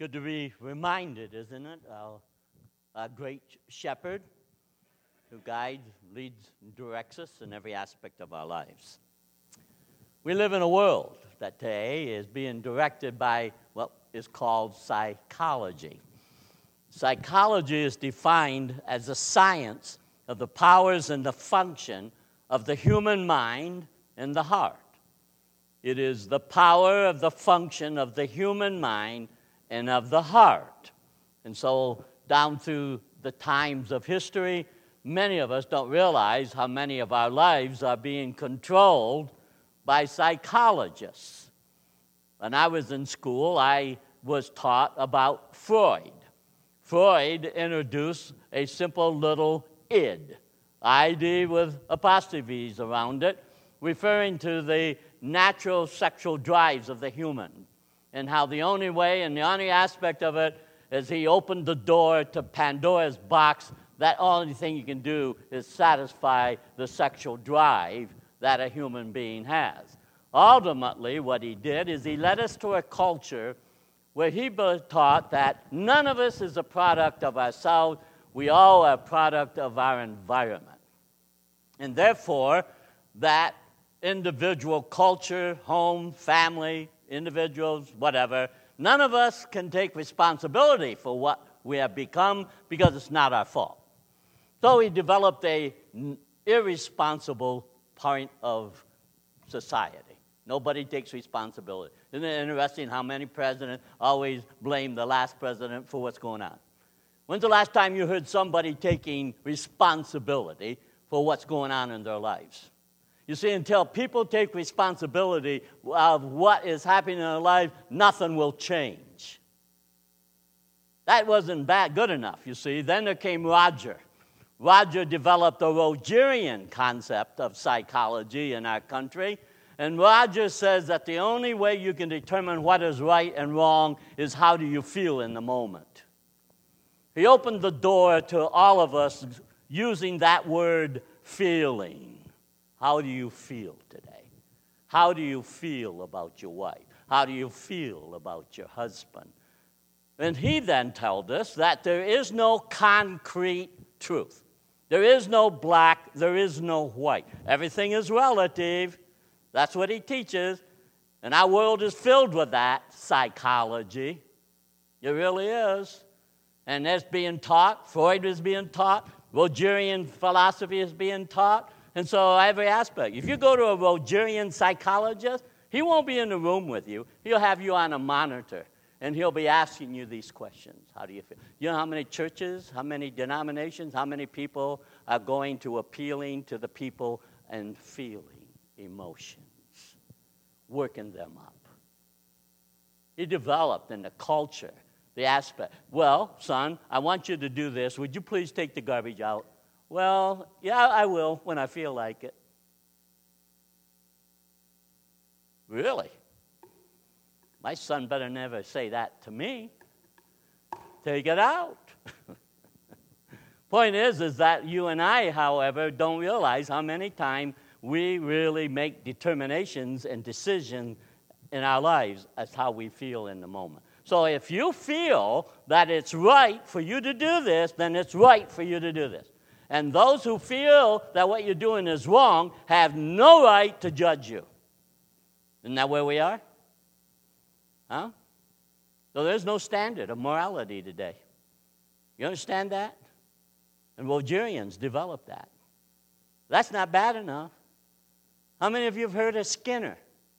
Good to be reminded, isn't it? Our great shepherd who guides, leads, and directs us in every aspect of our lives. We live in a world that today is being directed by what is called psychology. Psychology is defined as the science of the powers and the function of the human mind and the heart. It is the power of the function of the human mind and of the heart. And so down through the times of history, many of us don't realize how many of our lives are being controlled by psychologists. When I was in school, I was taught about Freud. Freud introduced a simple little id, ID with apostrophes around it, referring to the natural sexual drives of the human, and how the only way and the only aspect of it is he opened the door to Pandora's box. That only thing you can do is satisfy the sexual drive that a human being has. Ultimately, what he did is he led us to a culture where he taught that none of us is a product of ourselves. We all are a product of our environment. And therefore, that individual culture, home, family, individuals, whatever, none of us can take responsibility for what we have become because it's not our fault. So he developed a irresponsible point of society. Nobody takes responsibility. Isn't it interesting how many presidents always blame the last president for what's going on? When's the last time you heard somebody taking responsibility for what's going on in their lives? You see, until people take responsibility of what is happening in their life, nothing will change. That wasn't good enough, you see. Then there came Roger. Roger developed the Rogerian concept of psychology in our country. And Roger says that the only way you can determine what is right and wrong is how do you feel in the moment. He opened the door to all of us using that word feeling. How do you feel today? How do you feel about your wife? How do you feel about your husband? And he then told us that there is no concrete truth. There is no black, there is no white. Everything is relative. That's what he teaches. And our world is filled with that psychology. It really is. And that's being taught. Freud is being taught. Rogerian philosophy is being taught. And so every aspect. If you go to a Rogerian psychologist, he won't be in the room with you. He'll have you on a monitor, and he'll be asking you these questions. How do you feel? You know how many churches, how many denominations, how many people are going to appealing to the people and feeling emotions, working them up? He developed in the culture the aspect. Well, son, I want you to do this. Would you please take the garbage out? Well, yeah, I will when I feel like it. Really? My son better never say that to me. Take it out. Point is that you and I, however, don't realize how many times we really make determinations and decisions in our lives as how we feel in the moment. So if you feel that it's right for you to do this, then it's right for you to do this. And those who feel that what you're doing is wrong have no right to judge you. Isn't that where we are? Huh? So there's no standard of morality today. You understand that? And Rogerians developed that. That's not bad enough. How many of you have heard of Skinner?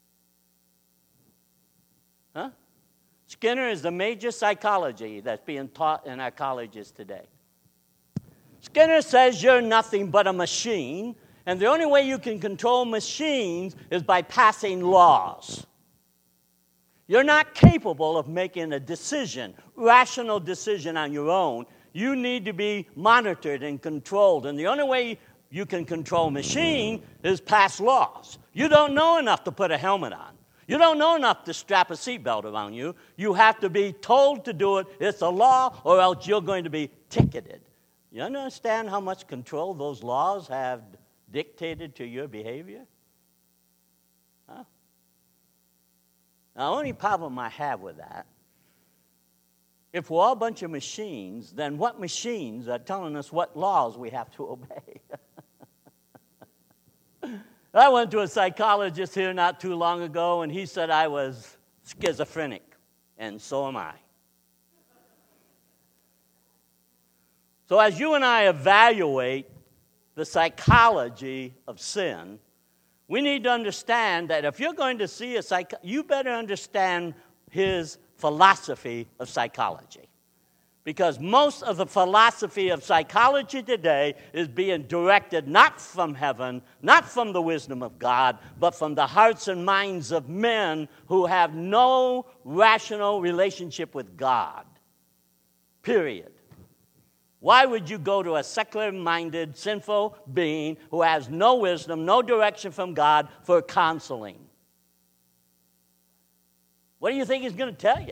Huh? Skinner is the major psychology that's being taught in our colleges today. Skinner says you're nothing but a machine, and the only way you can control machines is by passing laws. You're not capable of making a decision, rational decision on your own. You need to be monitored and controlled, and the only way you can control a machine is pass laws. You don't know enough to put a helmet on. You don't know enough to strap a seatbelt around you. You have to be told to do it. It's a law, or else you're going to be ticketed. You understand how much control those laws have dictated to your behavior? Huh? The only problem I have with that If we're all a bunch of machines, then what machines are telling us what laws we have to obey? I went to a psychologist here not too long ago, and he said I was schizophrenic, and so am I. So as you and I evaluate the psychology of sin, we need to understand that if you're going to see you better understand his philosophy of psychology. Because most of the philosophy of psychology today is being directed not from heaven, not from the wisdom of God, but from the hearts and minds of men who have no rational relationship with God. Period. Why would you go to a secular-minded, sinful being who has no wisdom, no direction from God for counseling? What do you think he's going to tell you?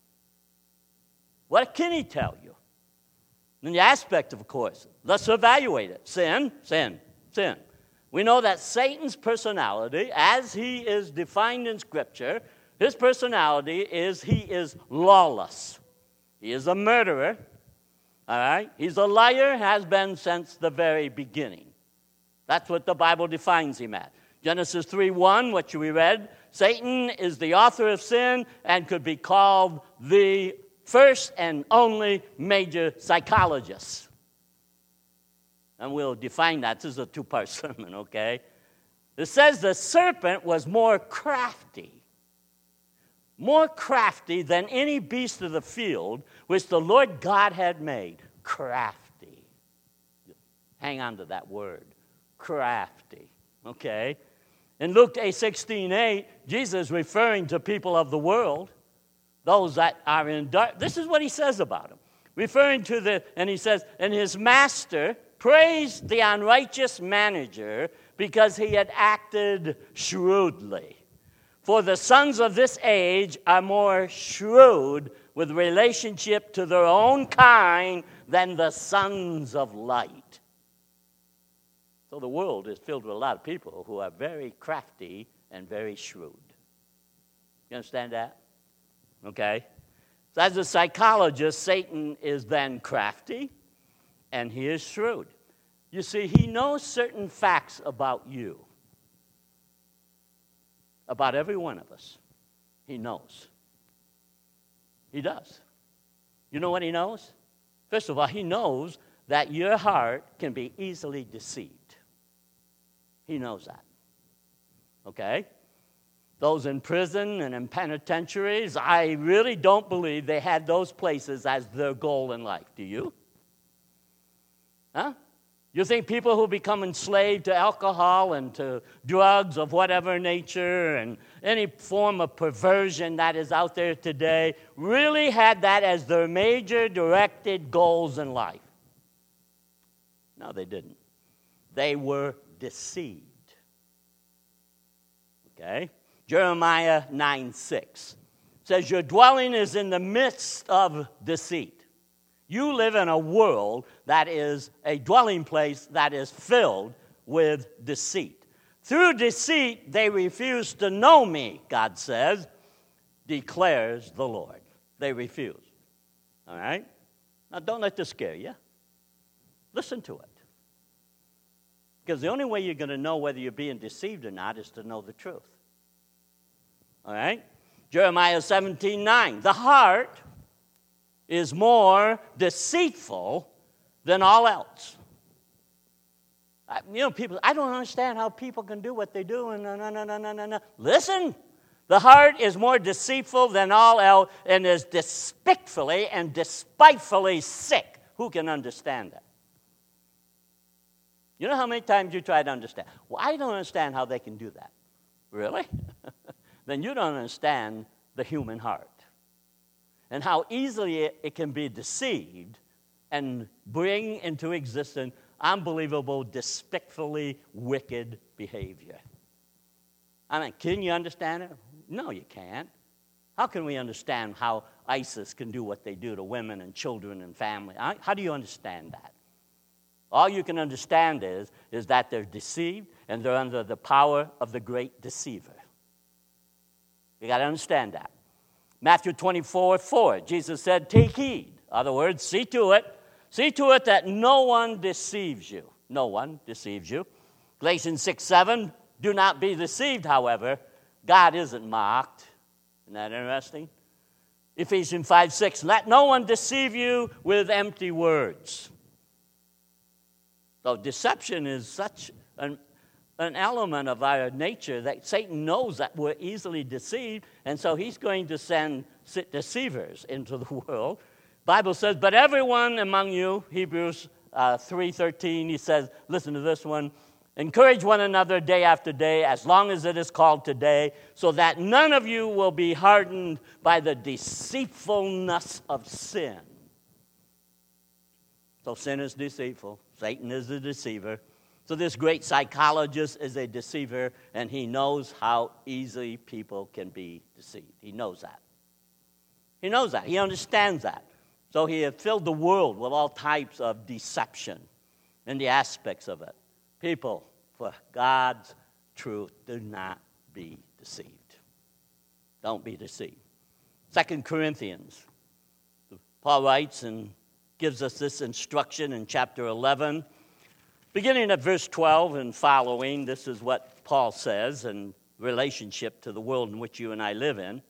What can he tell you? In the aspect, of course, let's evaluate it. Sin, sin, sin. We know that Satan's personality, as he is defined in Scripture, his personality is he is lawless. He is a murderer. All right? He's a liar, has been since the very beginning. That's what the Bible defines him as. Genesis 3:1, what we read, Satan is the author of sin and could be called the first and only major psychologist. And we'll define that. This is a two-part sermon, okay? It says the serpent was more crafty than any beast of the field which the Lord God had made. Crafty. Hang on to that word. Crafty. Okay? In Luke 16:8, Jesus referring to people of the world, those that are in dark. This is what he says about them. Referring to and he says, and his master praised the unrighteous manager because he had acted shrewdly. For the sons of this age are more shrewd with relationship to their own kind than the sons of light. So the world is filled with a lot of people who are very crafty and very shrewd. You understand that? Okay? So as a psychologist, Satan is then crafty and he is shrewd. You see, he knows certain facts about you. About every one of us. He knows. He does. You know what he knows? First of all, he knows that your heart can be easily deceived. He knows that. Okay? Those in prison and in penitentiaries, I really don't believe they had those places as their goal in life. Do you? Huh? You think people who become enslaved to alcohol and to drugs of whatever nature and any form of perversion that is out there today really had that as their major directed goals in life? No, they didn't. They were deceived. Okay? Jeremiah 9:6 says, your dwelling is in the midst of deceit. You live in a world that is a dwelling place that is filled with deceit. Through deceit, they refuse to know me, God says, declares the Lord. They refuse. All right? Now, don't let this scare you. Listen to it. Because the only way you're going to know whether you're being deceived or not is to know the truth. All right? Jeremiah 17:9. The heart is more deceitful than all else. People, I don't understand how people can do what they do. And no. Listen, the heart is more deceitful than all else and is despicably and despitefully sick. Who can understand that? You know how many times you try to understand? Well, I don't understand how they can do that. Really? Then you don't understand the human heart and how easily it can be deceived and bring into existence unbelievable, despicably wicked behavior. I mean, can you understand it? No, you can't. How can we understand how ISIS can do what they do to women and children and family? How do you understand that? All you can understand is that they're deceived and they're under the power of the great deceiver. You got to understand that. Matthew 24:4, Jesus said, take heed. In other words, see to it that no one deceives you. No one deceives you. Galatians 6:7, do not be deceived, however. God isn't mocked. Isn't that interesting? Ephesians 5:6, let no one deceive you with empty words. So deception is such an element of our nature that Satan knows that we're easily deceived, and so he's going to send deceivers into the world. Bible says, but everyone among you, Hebrews 3:13, he says, listen to this one, encourage one another day after day, as long as it is called today, so that none of you will be hardened by the deceitfulness of sin. So sin is deceitful. Satan is the deceiver. So this great psychologist is a deceiver, and he knows how easily people can be deceived. He knows that. He knows that. He understands that. So he has filled the world with all types of deception and the aspects of it. People, for God's truth, do not be deceived. Don't be deceived. 2 Corinthians, Paul writes and gives us this instruction in chapter 11. Beginning at verse 12 and following, this is what Paul says in relationship to the world in which you and I live in.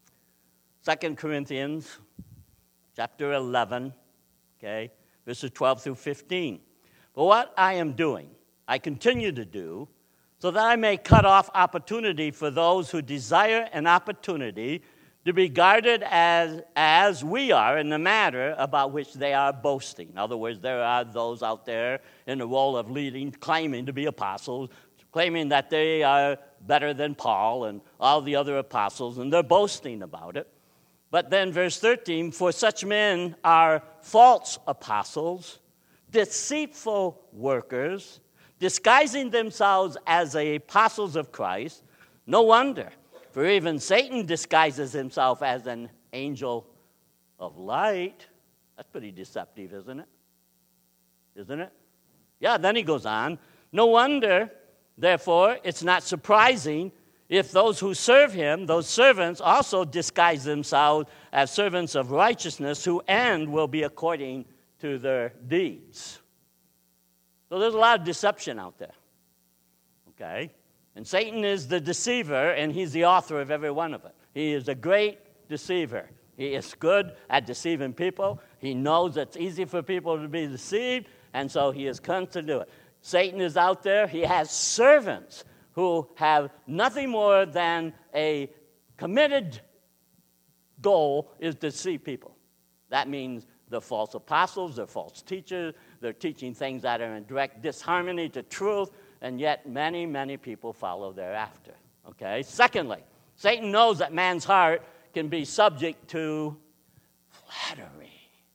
2 Corinthians chapter 11, okay, verses 12 through 15. But what I am doing, I continue to do, so that I may cut off opportunity for those who desire an opportunity to be guarded as we are in the matter about which they are boasting. In other words, there are those out there in the role of leading, claiming to be apostles, claiming that they are better than Paul and all the other apostles, and they're boasting about it. But then verse 13, for such men are false apostles, deceitful workers, disguising themselves as the apostles of Christ. No wonder, for even Satan disguises himself as an angel of light. That's pretty deceptive, isn't it? Isn't it? Yeah, then he goes on. No wonder, therefore, it's not surprising if those who serve him, those servants, also disguise themselves as servants of righteousness, whose end will be according to their deeds. So there's a lot of deception out there. Okay? And Satan is the deceiver, and he's the author of every one of it. He is a great deceiver. He is good at deceiving people. He knows it's easy for people to be deceived, and so he is constant to do it. Satan is out there. He has servants who have nothing more than a committed goal is to deceive people. That means they're false apostles, they're false teachers, they're teaching things that are in direct disharmony to truth, and yet many, many people follow thereafter. Okay? Secondly, Satan knows that man's heart can be subject to flattery.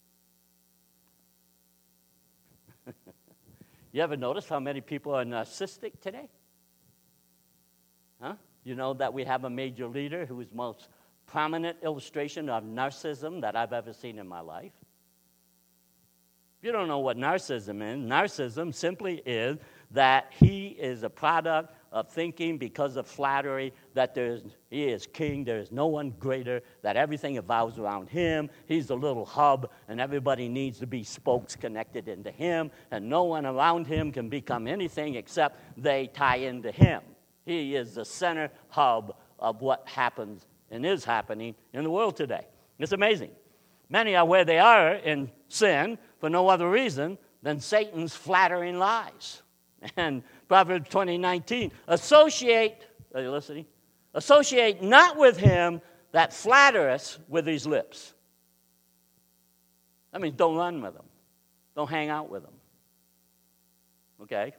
You ever notice how many people are narcissistic today? Huh? You know that we have a major leader who is the most prominent illustration of narcissism that I've ever seen in my life. If you don't know what narcissism is, narcissism simply is that he is a product of thinking because of flattery that he is king, there is no one greater, that everything evolves around him, he's the little hub, and everybody needs to be spokes connected into him, and no one around him can become anything except they tie into him. He is the center hub of what happens and is happening in the world today. It's amazing. Many are where they are in sin for no other reason than Satan's flattering lies. And Proverbs 20:19, associate, are you listening? Associate not with him that flattereth with his lips. That means don't run with him. Don't hang out with him. Okay?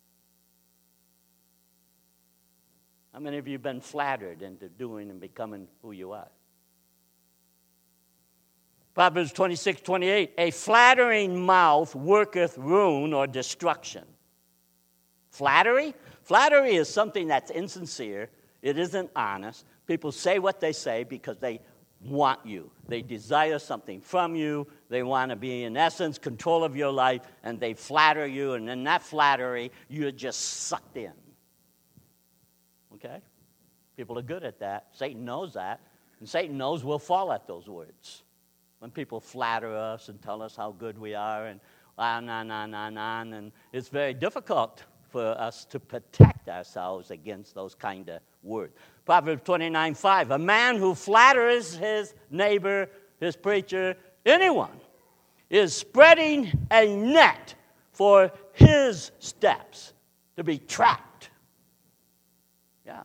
How many of you have been flattered into doing and becoming who you are? Proverbs 26:28, a flattering mouth worketh ruin or destruction. Flattery? Flattery is something that's insincere. It isn't honest. People say what they say because they want you. They desire something from you. They want to be, in essence, control of your life, and they flatter you, and in that flattery, you're just sucked in. Okay? People are good at that. Satan knows that. And Satan knows we'll fall at those words. When people flatter us and tell us how good we are and on, and it's very difficult for us to protect ourselves against those kind of words. Proverbs 29:5, a man who flatters his neighbor, his preacher, anyone, is spreading a net for his steps to be trapped. Yeah.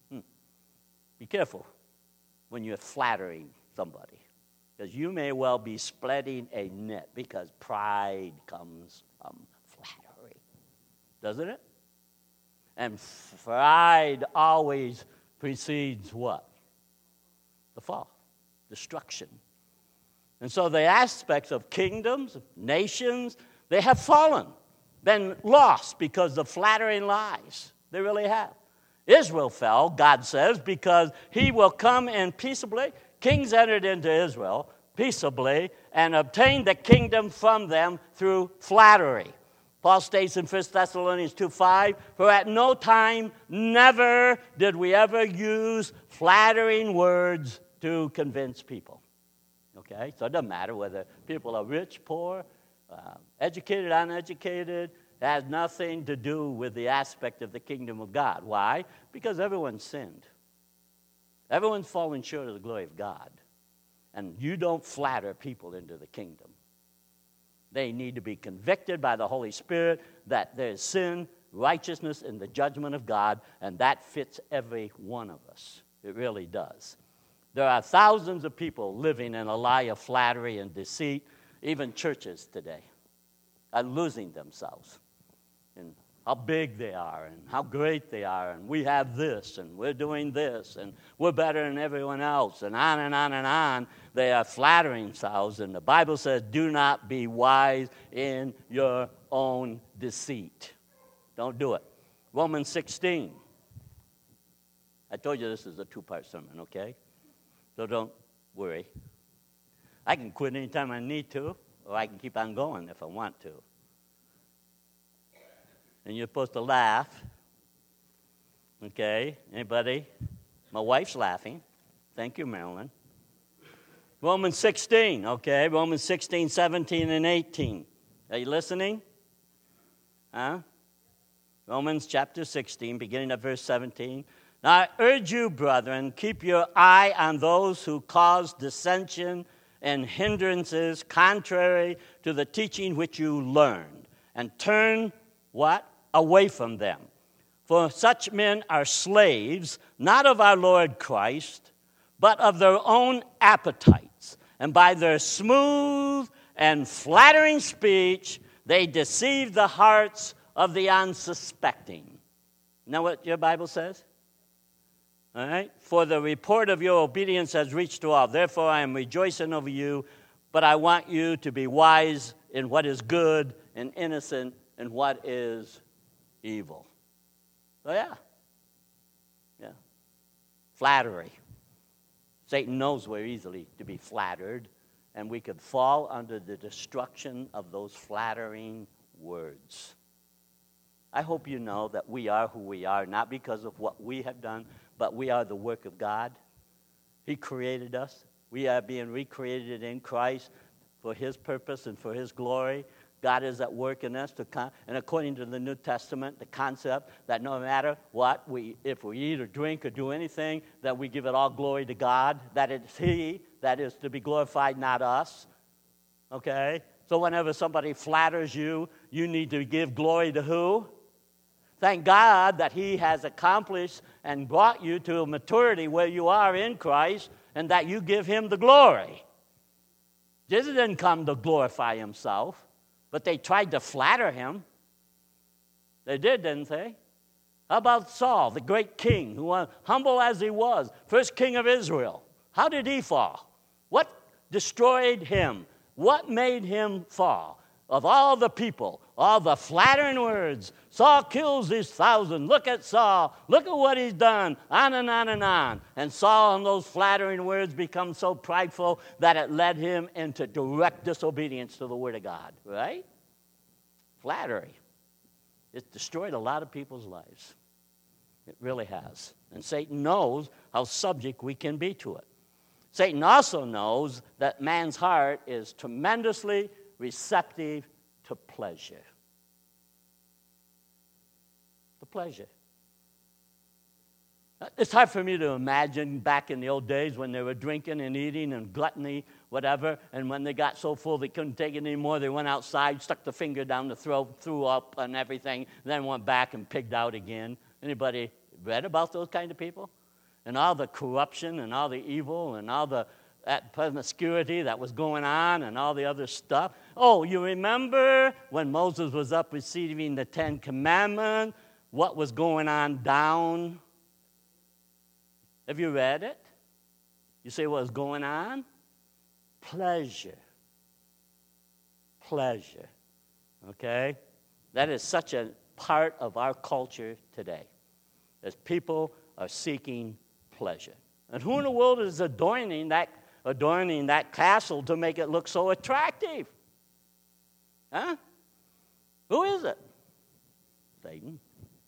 Be careful when you're flattering somebody, because you may well be spreading a net, because pride comes from flattery. Doesn't it? And pride always precedes what? The fall, destruction. And so the aspects of kingdoms, nations, they have fallen, been lost because of flattering lies. They really have. Israel fell, God says, because he will come in peaceably. Kings entered into Israel peaceably and obtained the kingdom from them through flattery. Paul states in 1 Thessalonians 2:5, for at no time, never did we ever use flattering words to convince people. Okay? So it doesn't matter whether people are rich, poor, educated, uneducated. It has nothing to do with the aspect of the kingdom of God. Why? Because everyone sinned. Everyone's fallen short of the glory of God. And you don't flatter people into the kingdom. They need to be convicted by the Holy Spirit that there's sin, righteousness, and the judgment of God, and that fits every one of us. It really does. There are thousands of people living in a lie of flattery and deceit. Even churches today are losing themselves in how big they are and how great they are, and we have this, and we're doing this, and we're better than everyone else, and on and on and on. They are flattering themselves, and the Bible says, do not be wise in your own deceit. Don't do it. Romans 16. I told you this is a two-part sermon, okay? So don't worry. I can quit anytime I need to, or I can keep on going if I want to. And you're supposed to laugh. Okay? Anybody? My wife's laughing. Thank you, Marilyn. Romans 16, okay? Romans 16, 17, and 18. Are you listening? Huh? Romans chapter 16, beginning at verse 17. Now I urge you, brethren, keep your eye on those who cause dissension and hindrances contrary to the teaching which you learned, and turn what? Away from them. For such men are slaves, not of our Lord Christ, but of their own appetites. And by their smooth and flattering speech, they deceive the hearts of the unsuspecting. Know what your Bible says? All right? For the report of your obedience has reached to all. Therefore, I am rejoicing over you, but I want you to be wise in what is good and innocent in what is evil. So, yeah. Flattery. Satan knows we're easily to be flattered, and we could fall under the destruction of those flattering words. I hope you know that we are who we are, not because of what we have done, but we are the work of God. He created us. We are being recreated in Christ for His purpose and for His glory. God is at work in us, and according to the New Testament, the concept that no matter what, if we eat or drink or do anything, that we give it all glory to God, that it's He that is to be glorified, not us. Okay? So whenever somebody flatters you, you need to give glory to who? Thank God that He has accomplished and brought you to a maturity where you are in Christ, and that you give Him the glory. Jesus didn't come to glorify Himself. But they tried to flatter Him. They did, didn't they? How about Saul, the great king, who was humble as he was, first king of Israel? How did he fall? What destroyed him? What made him fall? Of all the people, all the flattering words, Saul kills his 1,000. Look at Saul. Look at what he's done. On and on and on. And Saul, and those flattering words, become so prideful that it led him into direct disobedience to the Word of God. Right? Flattery. It's destroyed a lot of people's lives. It really has. And Satan knows how subject we can be to it. Satan also knows that man's heart is tremendously receptive to pleasure. To pleasure. It's hard for me to imagine back in the old days when they were drinking and eating and gluttony, whatever, and when they got so full they couldn't take it anymore, they went outside, stuck the finger down the throat, threw up and everything, then went back and pigged out again. Anybody read about those kind of people? And all the corruption and all the evil and all that promiscuity that was going on and all the other stuff. Oh, you remember when Moses was up receiving the 10 Commandments, what was going on down? Have you read it? You say what was going on? Pleasure. Pleasure. Okay? That is such a part of our culture today, as people are seeking pleasure. And who in the world is adorning that castle to make it look so attractive? Huh? Who is it? Satan.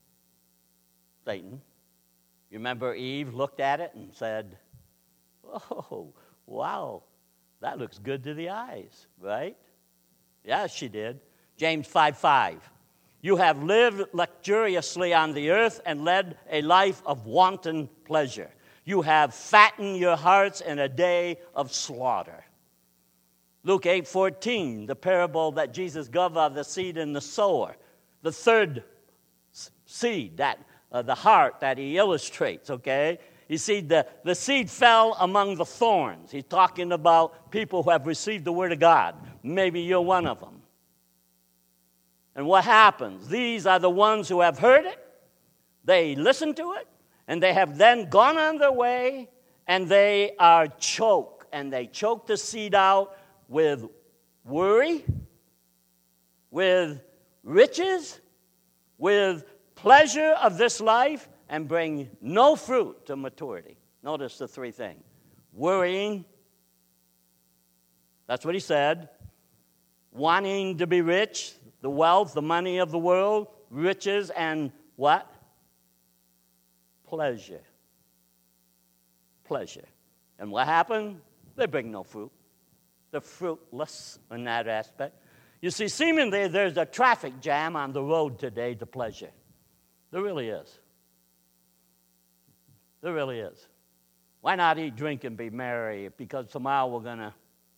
Satan. You remember Eve looked at it and said, "Oh, wow, that looks good to the eyes," right? Yeah, she did. James 5:5. You have lived luxuriously on the earth and led a life of wanton pleasure. You have fattened your hearts in a day of slaughter. Luke 8:14, the parable that Jesus gave of the seed and the sower. The third seed, the heart that he illustrates, okay? You see, the seed fell among the thorns. He's talking about people who have received the word of God. Maybe you're one of them. And what happens? These are the ones who have heard it, they listen to it, and they have then gone on their way, and they are choked. And they choke the seed out with worry, with riches, with pleasure of this life, and bring no fruit to maturity. Notice the three things. Worrying, that's what he said. Wanting to be rich, the wealth, the money of the world, riches, and what? Pleasure. Pleasure. And what happened? They bring no fruit. They're fruitless in that aspect. You see, seemingly there's a traffic jam on the road today to pleasure. There really is. There really is. Why not eat, drink, and be merry? Because tomorrow we're gonna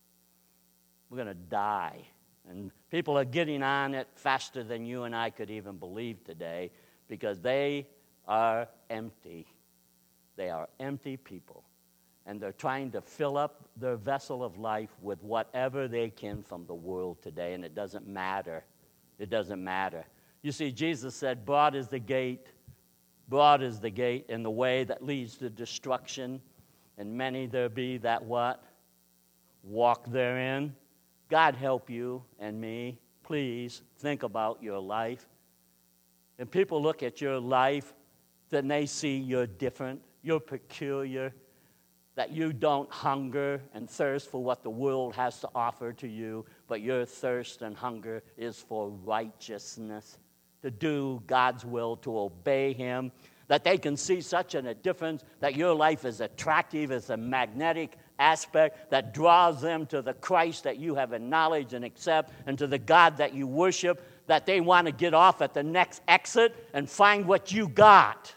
die. And people are getting on it faster than you and I could even believe today because they are empty. They are empty people. And they're trying to fill up their vessel of life with whatever they can from the world today, and it doesn't matter. It doesn't matter. You see, Jesus said, broad is the gate, and the way that leads to destruction, and many there be that what? Walk therein. God help you and me. Please think about your life. And people look at your life, then they see you're different, you're peculiar, that you don't hunger and thirst for what the world has to offer to you, but your thirst and hunger is for righteousness, to do God's will, to obey Him, that they can see such a difference, that your life is attractive, is a magnetic aspect that draws them to the Christ that you have acknowledged and accept, and to the God that you worship, that they want to get off at the next exit and find what you got.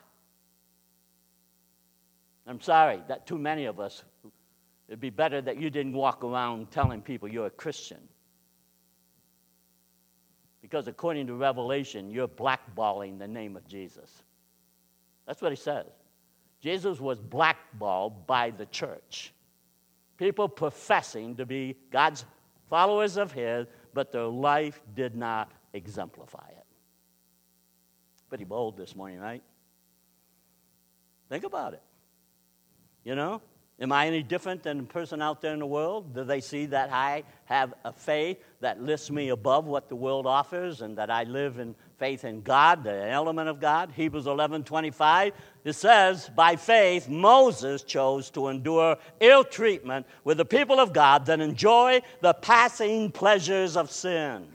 I'm sorry that too many of us, it'd be better that you didn't walk around telling people you're a Christian. Because according to Revelation, you're blackballing the name of Jesus. That's what he says. Jesus was blackballed by the church. People professing to be God's followers of His, but their life did not exemplify it. Pretty bold this morning, right? Think about it. You know, am I any different than a person out there in the world? Do they see that I have a faith that lifts me above what the world offers and that I live in faith in God, the element of God? Hebrews 11:25, it says, by faith Moses chose to endure ill treatment with the people of God that enjoy the passing pleasures of sin.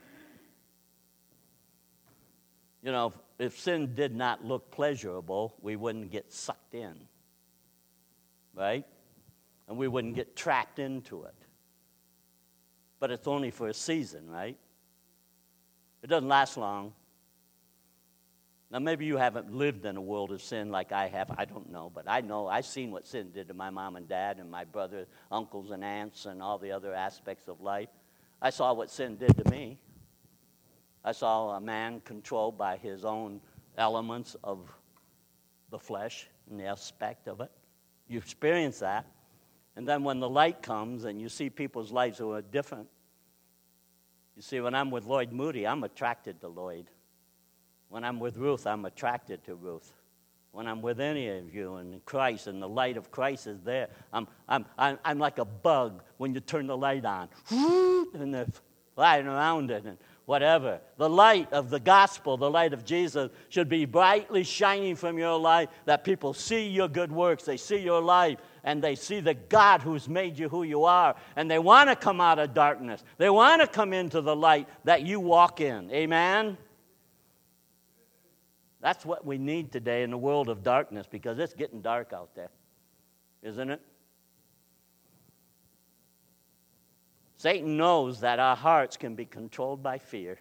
You know, if sin did not look pleasurable, we wouldn't get sucked in. Right? and we wouldn't get trapped into it. But it's only for a season, right? It doesn't last long. Now, maybe you haven't lived in a world of sin like I have. I don't know. But I know I've seen what sin did to my mom and dad and my brothers, uncles and aunts and all the other aspects of life. I saw what sin did to me. I saw a man controlled by his own elements of the flesh and the aspect of it. You experience that. And then when the light comes and you see people's lives who are different. You see, when I'm with Lloyd Moody, I'm attracted to Lloyd. When I'm with Ruth, I'm attracted to Ruth. When I'm with any of you and Christ and the light of Christ is there, I'm like a bug when you turn the light on. And they're flying around it and whatever. The light of the gospel, the light of Jesus, should be brightly shining from your life that people see your good works, they see your life, and they see the God who's made you who you are, and they want to come out of darkness. They want to come into the light that you walk in. Amen? That's what we need today in the world of darkness, because it's getting dark out there, isn't it? Satan knows that our hearts can be controlled by fear.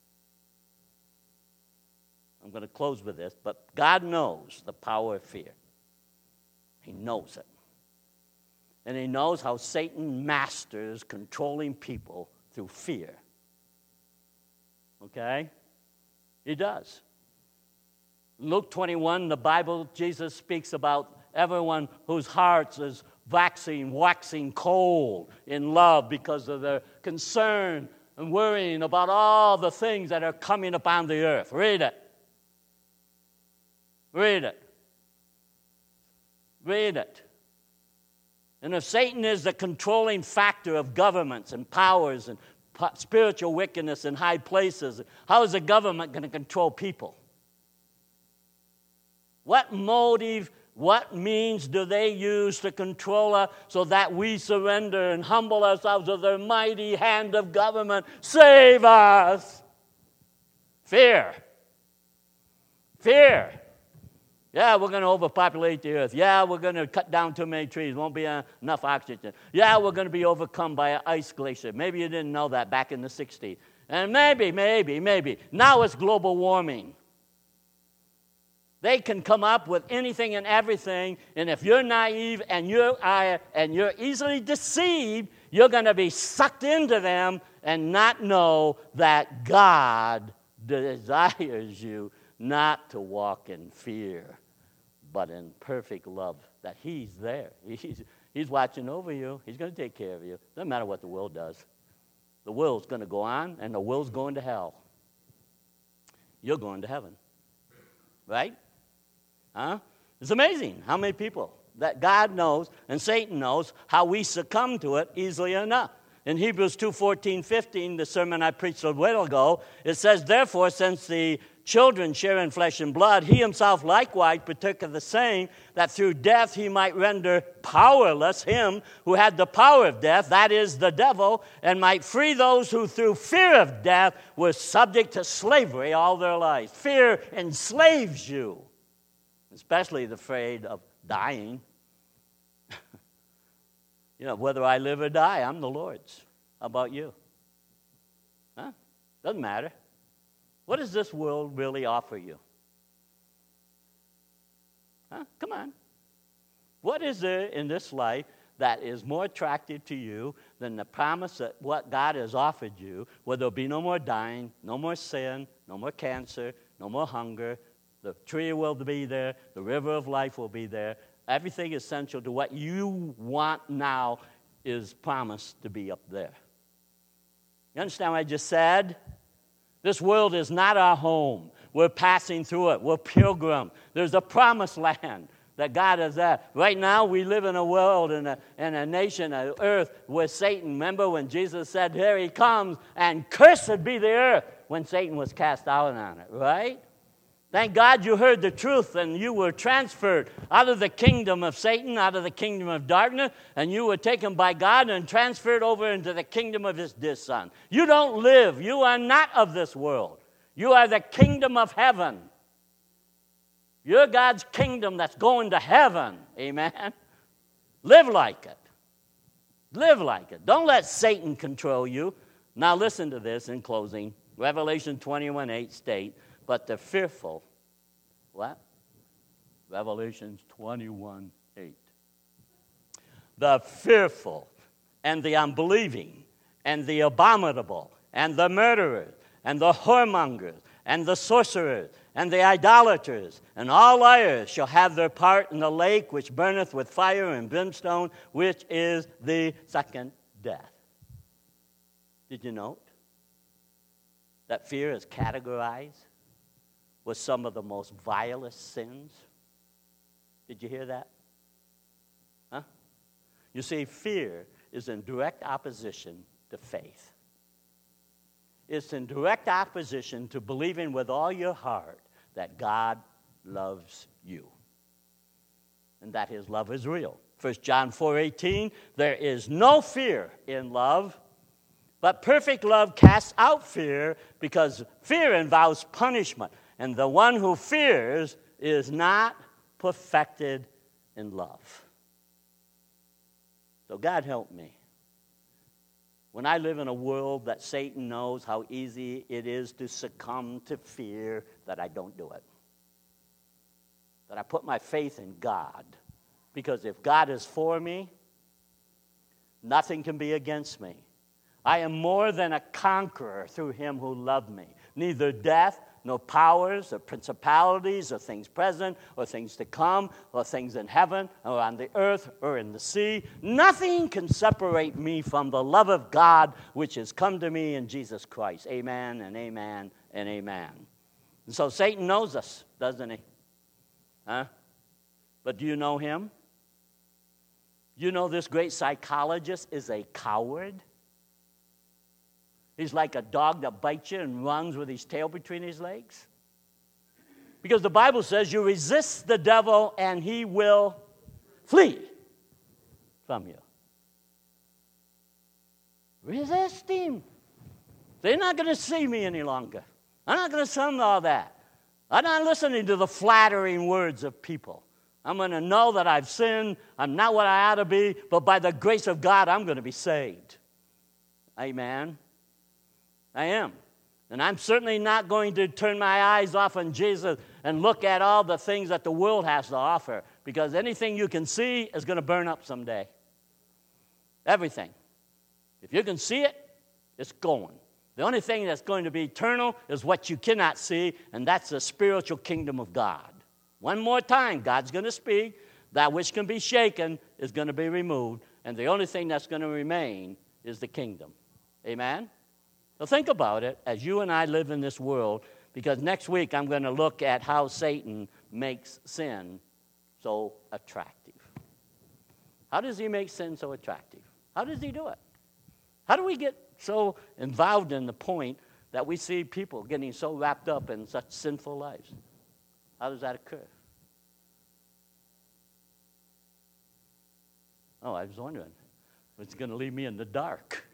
I'm going to close with this, but God knows the power of fear. He knows it. And he knows how Satan masters controlling people through fear. Okay? He does. Luke 21, the Bible, Jesus speaks about everyone whose hearts is waxing cold in love because of their concern and worrying about all the things that are coming upon the earth. Read it. Read it. Read it. And if Satan is the controlling factor of governments and powers and spiritual wickedness in high places, how is the government going to control people? What motive, what means do they use to control us so that we surrender and humble ourselves to their mighty hand of government? Save us! Fear. Fear. Yeah, we're going to overpopulate the earth. Yeah, we're going to cut down too many trees. Won't be enough oxygen. Yeah, we're going to be overcome by an ice glacier. Maybe you didn't know that back in the 60s. And maybe. Now it's global warming. They can come up with anything and everything, and if you're naive and you're easily deceived, you're going to be sucked into them and not know that God desires you not to walk in fear, but in perfect love, that He's there. He's watching over you. He's going to take care of you. Doesn't matter what the world does. The world's going to go on, and the world's going to hell. You're going to heaven. Right? Huh? It's amazing how many people that God knows and Satan knows how we succumb to it easily enough. In Hebrews 2:14-15, the sermon I preached a while ago, it says, "Therefore, since the children share in flesh and blood, he himself likewise partook of the same, that through death he might render powerless him who had the power of death, that is, the devil, and might free those who through fear of death were subject to slavery all their lives." Fear enslaves you, especially the afraid of dying. Whether I live or die, I'm the Lord's. How about you? Huh? Doesn't matter. What does this world really offer you? Huh? Come on. What is there in this life that is more attractive to you than the promise that what God has offered you, where there'll be no more dying, no more sin, no more cancer, no more hunger, the tree will be there, the river of life will be there. Everything essential to what you want now is promised to be up there. You understand what I just said? This world is not our home. We're passing through it. We're pilgrim. There's a promised land that God is at. Right now, we live in a world, in a nation, an earth where Satan, remember when Jesus said, "Here he comes, and cursed be the earth," when Satan was cast out on it, right? Thank God you heard the truth and you were transferred out of the kingdom of Satan, out of the kingdom of darkness, and you were taken by God and transferred over into the kingdom of His dear Son. You don't live. You are not of this world. You are the kingdom of heaven. You're God's kingdom that's going to heaven. Amen? Live like it. Live like it. Don't let Satan control you. Now listen to this in closing. Revelation 21:8 states, but the fearful, what? Revelation 21:8. The fearful and the unbelieving and the abominable and the murderers and the whoremongers and the sorcerers and the idolaters and all liars shall have their part in the lake which burneth with fire and brimstone, which is the second death. Did you note that fear is categorized with some of the most vilest sins? Did you hear that? Huh? You see, fear is in direct opposition to faith. It's in direct opposition to believing with all your heart that God loves you and that his love is real. 1 John 4:18, there is no fear in love, but perfect love casts out fear, because fear involves punishment, and the one who fears is not perfected in love. So God help me. When I live in a world that Satan knows how easy it is to succumb to fear, that I don't do it. That I put my faith in God. Because if God is for me, nothing can be against me. I am more than a conqueror through him who loved me. Neither death, nor powers, or principalities, or things present, or things to come, or things in heaven, or on the earth, or in the sea. Nothing can separate me from the love of God which has come to me in Jesus Christ. Amen and amen and amen. And so Satan knows us, doesn't he? Huh? But do you know him? You know this great psychologist is a coward? He's like a dog that bites you and runs with his tail between his legs. Because the Bible says you resist the devil and he will flee from you. Resist him. They're not going to see me any longer. I'm not going to send all that. I'm not listening to the flattering words of people. I'm going to know that I've sinned. I'm not what I ought to be, but by the grace of God, I'm going to be saved. Amen. I am. And I'm certainly not going to turn my eyes off on Jesus and look at all the things that the world has to offer, because anything you can see is going to burn up someday. Everything. If you can see it, it's going. The only thing that's going to be eternal is what you cannot see, and that's the spiritual kingdom of God. One more time, God's going to speak. That which can be shaken is going to be removed, and the only thing that's going to remain is the kingdom. Amen? So think about it as you and I live in this world, because next week I'm going to look at how Satan makes sin so attractive. How does he make sin so attractive? How does he do it? How do we get so involved in the point that we see people getting so wrapped up in such sinful lives? How does that occur? Oh, I was wondering. It's going to leave me in the dark.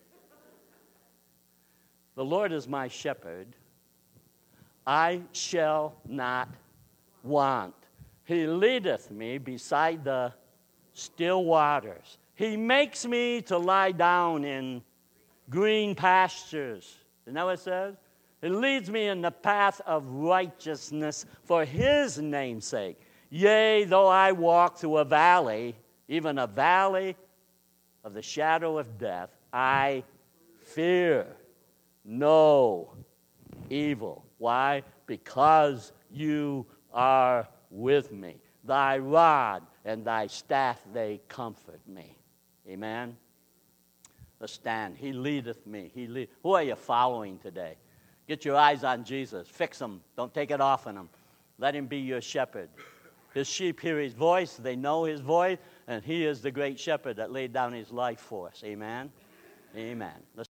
The Lord is my shepherd. I shall not want. He leadeth me beside the still waters. He makes me to lie down in green pastures. Isn't that what it says? He leads me in the path of righteousness for his name's sake. Yea, though I walk through a valley, even a valley of the shadow of death, I fear no evil. Why? Because you are with me. Thy rod and thy staff, they comfort me. Amen? Let's stand. He leadeth me. Who are you following today? Get your eyes on Jesus. Fix them. Don't take it off on him. Let him be your shepherd. His sheep hear his voice. They know his voice. And he is the great shepherd that laid down his life for us. Amen? Amen. Let's